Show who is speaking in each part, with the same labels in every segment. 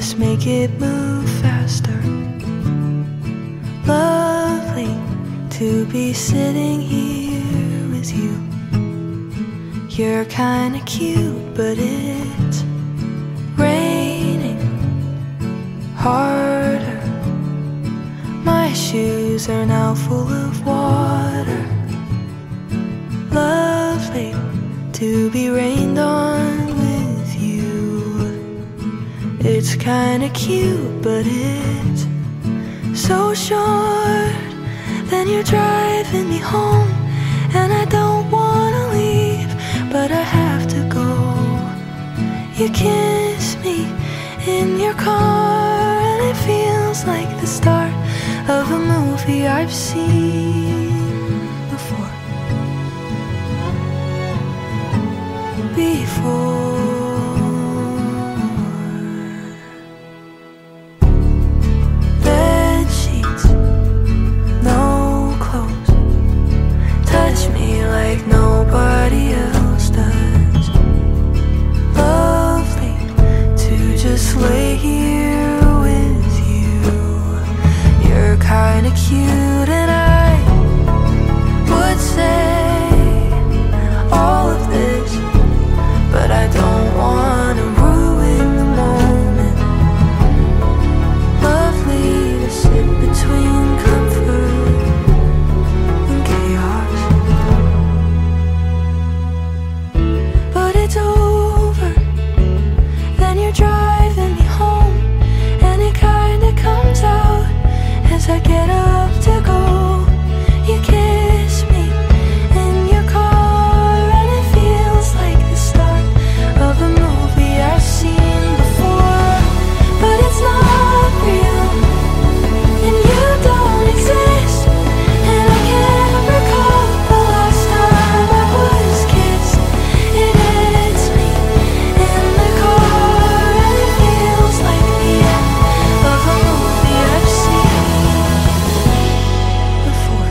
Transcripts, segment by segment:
Speaker 1: just make it move faster. Lovely to be sitting here with you. You're kinda cute, but it's raining harder. My shoes are now full of water. Lovely to be rained on with you. It's kinda cute, but it's so short. Then you're driving me home, and I don't wanna leave, but I have to go. You kiss me in your car, and it feels like the start of a movie I've seen before. Bed sheets, no clothes. Touch me like nobody else does. Lovely to just lay here with you. You're kinda cute, and I would say all of this, but I don't wanna ruin the moment. Lovely to sit between comfort and chaos. But it's over. Then you're driving me home, and it kinda comes out as I get up to go. You kiss me in your car, and it feels like the start of a movie I've seen before. But it's not real, and you don't exist, and I can't recall the last time I was kissed. It hits me in the car, and it feels like the end of a movie I've seen before.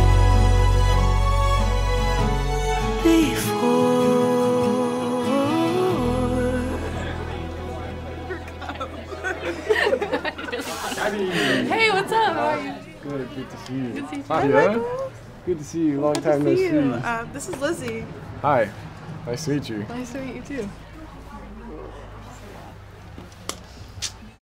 Speaker 2: Hey, what's up? How are you?
Speaker 3: Good to see you.
Speaker 2: Good to see you.
Speaker 3: Hi,
Speaker 2: Michael.
Speaker 3: good to see you. Long
Speaker 2: Good
Speaker 3: time
Speaker 2: to
Speaker 3: no
Speaker 2: see
Speaker 3: see.
Speaker 2: you. This is Lizzie.
Speaker 3: Hi, nice to meet you.
Speaker 2: Nice to meet you too.